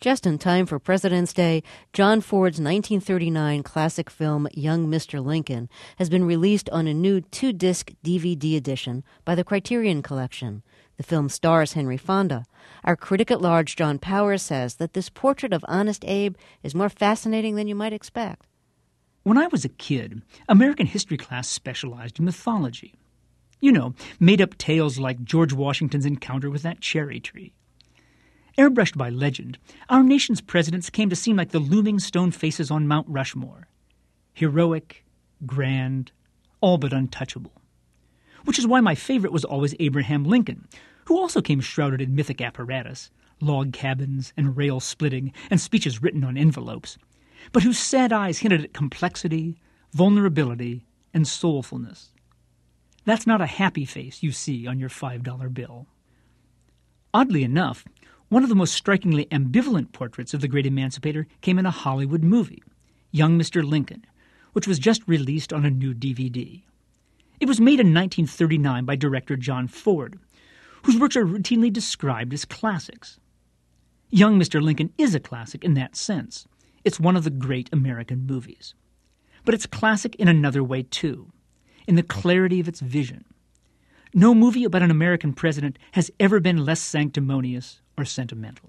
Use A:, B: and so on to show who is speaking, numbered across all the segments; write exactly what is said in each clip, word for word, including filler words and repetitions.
A: Just in time for President's Day, John Ford's nineteen thirty-nine classic film Young Mister Lincoln has been released on a new two-disc D V D edition by the Criterion Collection. The film stars Henry Fonda. Our critic at large, John Powers, says that this portrait of Honest Abe is more fascinating than you might expect.
B: When I was a kid, American history class specialized in mythology. You know, made-up tales like George Washington's encounter with that cherry tree. Airbrushed by legend, our nation's presidents came to seem like the looming stone faces on Mount Rushmore. Heroic, grand, all but untouchable. Which is why my favorite was always Abraham Lincoln, who also came shrouded in mythic apparatus, log cabins and rail splitting and speeches written on envelopes, but whose sad eyes hinted at complexity, vulnerability, and soulfulness. That's not a happy face you see on your five dollar bill. Oddly enough, one of the most strikingly ambivalent portraits of the great emancipator came in a Hollywood movie, Young Mister Lincoln, which was just released on a new D V D. It was made in nineteen thirty-nine by director John Ford, whose works are routinely described as classics. Young Mister Lincoln is a classic in that sense. It's one of the great American movies. But it's classic in another way, too, in the clarity of its vision. No movie about an American president has ever been less sanctimonious or sentimental.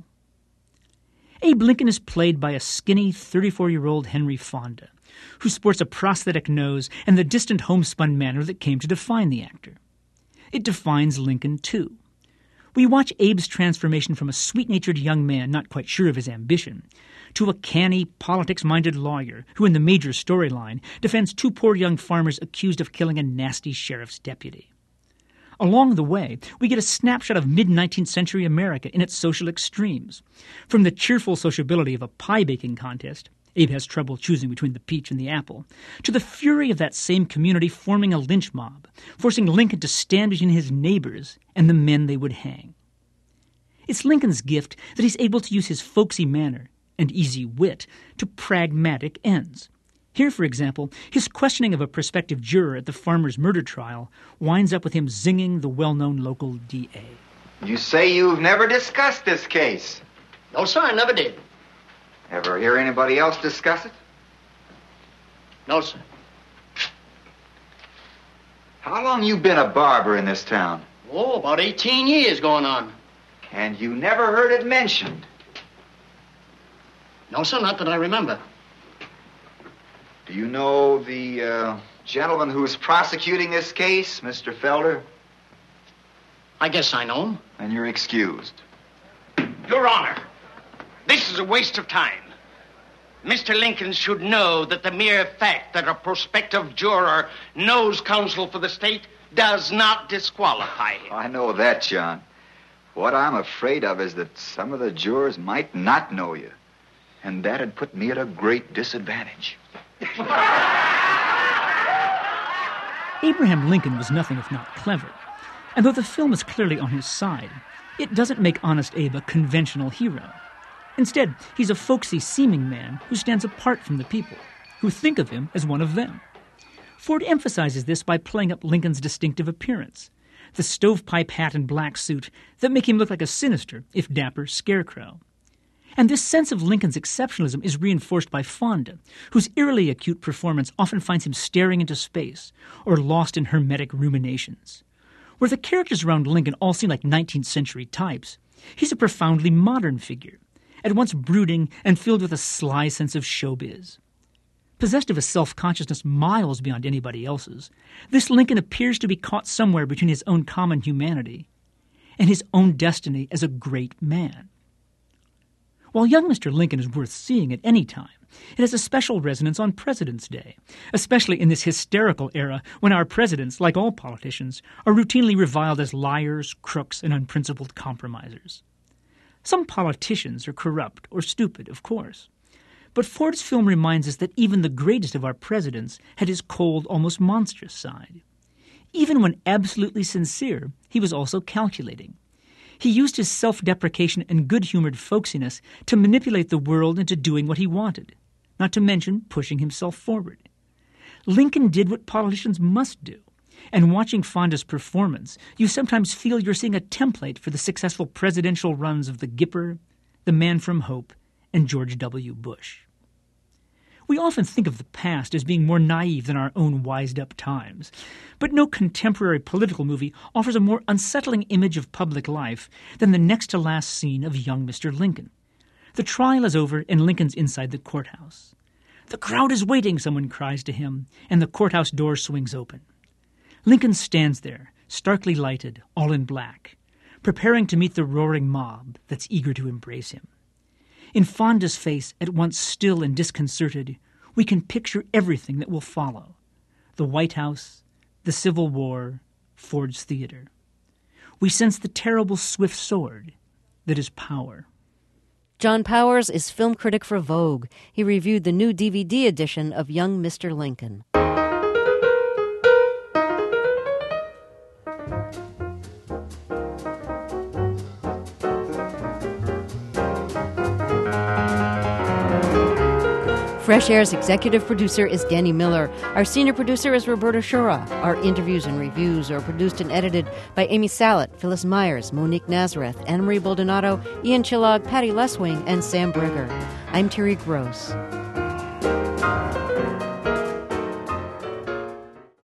B: Abe Lincoln is played by a skinny thirty-four-year-old Henry Fonda, who sports a prosthetic nose and the distant homespun manner that came to define the actor. It defines Lincoln, too. We watch Abe's transformation from a sweet-natured young man not quite sure of his ambition to a canny, politics-minded lawyer who, in the major storyline, defends two poor young farmers accused of killing a nasty sheriff's deputy. Along the way, we get a snapshot of mid-nineteenth century America in its social extremes. From the cheerful sociability of a pie-baking contest, Abe has trouble choosing between the peach and the apple, to the fury of that same community forming a lynch mob, forcing Lincoln to stand between his neighbors and the men they would hang. It's Lincoln's gift that he's able to use his folksy manner and easy wit to pragmatic ends. Here, for example, his questioning of a prospective juror at the farmer's murder trial winds up with him zinging the well-known local D A.
C: You say you've never discussed this case?
D: No, sir, I never did.
C: Ever hear anybody else discuss it?
D: No, sir.
C: How long you been a barber in this town?
D: Oh, about eighteen years going on.
C: And you never heard it mentioned?
D: No, sir, not that I remember.
C: Do you know the uh, gentleman who's prosecuting this case, Mister Felder?
D: I guess I know him.
C: Then you're excused.
E: Your Honor, this is a waste of time. Mister Lincoln should know that the mere fact that a prospective juror knows counsel for the state does not disqualify him.
C: I know that, John. What I'm afraid of is that some of the jurors might not know you. And that'd put me at a great disadvantage.
B: Abraham Lincoln was nothing if not clever. And though the film is clearly on his side, it doesn't make Honest Abe a conventional hero. Instead, he's a folksy-seeming man who stands apart from the people, who think of him as one of them. Ford emphasizes this by playing up Lincoln's distinctive appearance, the stovepipe hat and black suit that make him look like a sinister, if dapper, scarecrow. And this sense of Lincoln's exceptionalism is reinforced by Fonda, whose eerily acute performance often finds him staring into space or lost in hermetic ruminations. Where the characters around Lincoln all seem like nineteenth century types, he's a profoundly modern figure, at once brooding and filled with a sly sense of showbiz. Possessed of a self-consciousness miles beyond anybody else's, this Lincoln appears to be caught somewhere between his own common humanity and his own destiny as a great man. While Young Mister Lincoln is worth seeing at any time, it has a special resonance on President's Day, especially in this hysterical era when our presidents, like all politicians, are routinely reviled as liars, crooks, and unprincipled compromisers. Some politicians are corrupt or stupid, of course. But Ford's film reminds us that even the greatest of our presidents had his cold, almost monstrous side. Even when absolutely sincere, he was also calculating. He used his self-deprecation and good-humored folksiness to manipulate the world into doing what he wanted, not to mention pushing himself forward. Lincoln did what politicians must do, and watching Fonda's performance, you sometimes feel you're seeing a template for the successful presidential runs of the Gipper, the Man from Hope, and George W. Bush. We often think of the past as being more naive than our own wised-up times, but no contemporary political movie offers a more unsettling image of public life than the next-to-last scene of young Mister Lincoln. The trial is over and Lincoln's inside the courthouse. "The crowd is waiting," someone cries to him, and the courthouse door swings open. Lincoln stands there, starkly lighted, all in black, preparing to meet the roaring mob that's eager to embrace him. In Fonda's face, at once still and disconcerted, we can picture everything that will follow: the White House, the Civil War, Ford's Theater. We sense the terrible swift sword that is power.
A: John Powers is film critic for Vogue. He reviewed the new D V D edition of Young Mister Lincoln. Fresh Air's executive producer is Danny Miller. Our senior producer is Roberta Shura. Our interviews and reviews are produced and edited by Amy Salet, Phyllis Myers, Monique Nazareth, Anna-Marie Baldonado, Ian Chillog, Patty Leswing, and Sam Brigger. I'm Terry Gross.